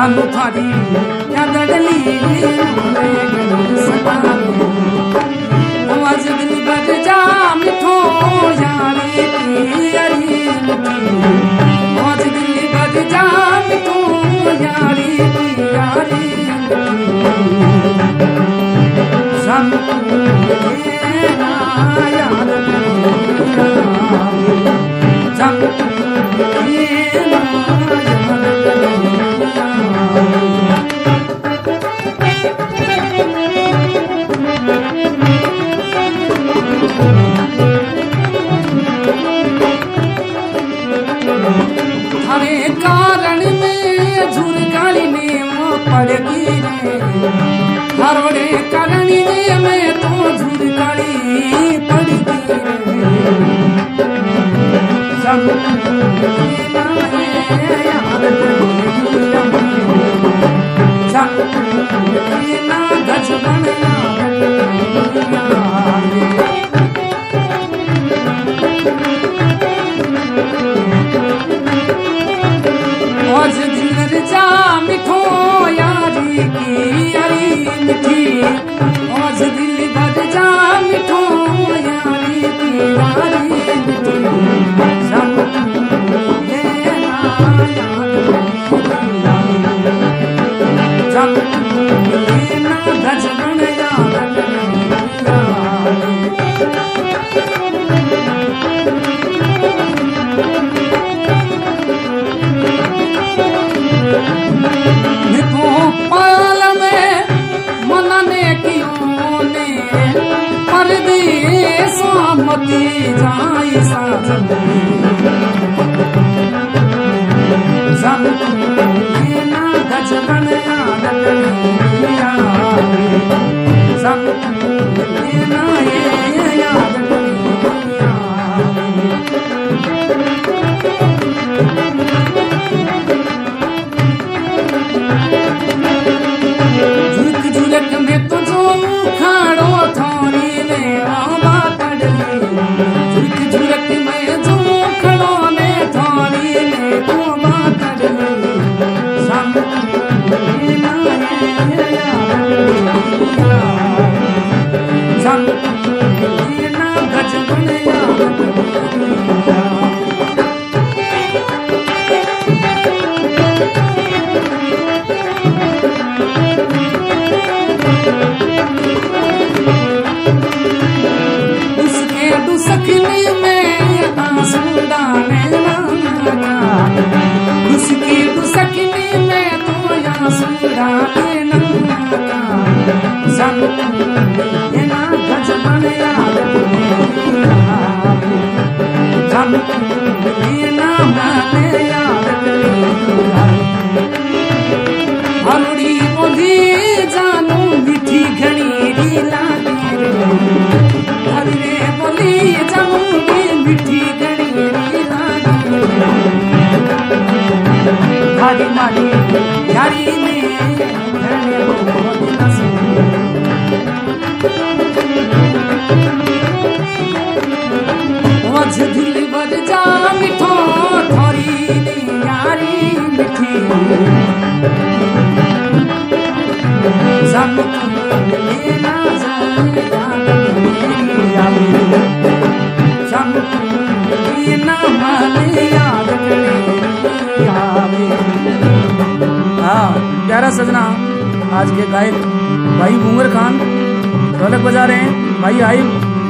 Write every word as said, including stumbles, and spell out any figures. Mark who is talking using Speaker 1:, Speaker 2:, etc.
Speaker 1: जानो थारी याद डली आवाज दिल बज जा मिठो यारी पियरी आवाज दिल बज जा मिठो यारी पियरी जानो याद जानो हरे कारण में झुरकाली में वो पड़गी रे हरोड़े कारण में तो झुरकाली पड़गी रे सब ना गज बन आज दिल जा मिठो यारी की यारी मिठी आज दिल भर जा मिठो यारी की यारी मिठी सब सब ना गज बन पाल में मनने कियों ने परदेस मती जाई साजन जब ये ना गज बन याद करिया जब ये ना ये याद करिया झुक झुलक में तो जो खाड़ो थोड़ी ने आवा कड़ली झुक झुलक में जो खड़ो ने थोड़ी ने आवा कड़ली सब ना सब ना गज बन सकनी में आंसू डाले लगा उसकी सकनी में तो आंसू डाले लगा सब ये ना गज बन याद सब ये ना मैंने याद हरुड़ी बोली जानो मीठी घड़ी लागी हरे बोली जाऊंगी मिठी गड़ी लागी हरी मारी यारी में आज दिल बज जा मिठो थोड़ी यारी मिठी सब लेना हाँ प्यारा सजना आज के गायक भाई घूंगर खान ढोलक बजा रहे हैं, भाई आइब